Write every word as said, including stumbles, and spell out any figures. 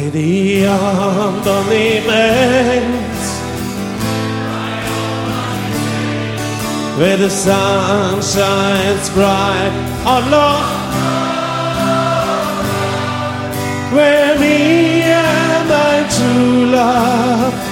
by the underlimits, where the sun shines bright. Oh Lord, where me and my true love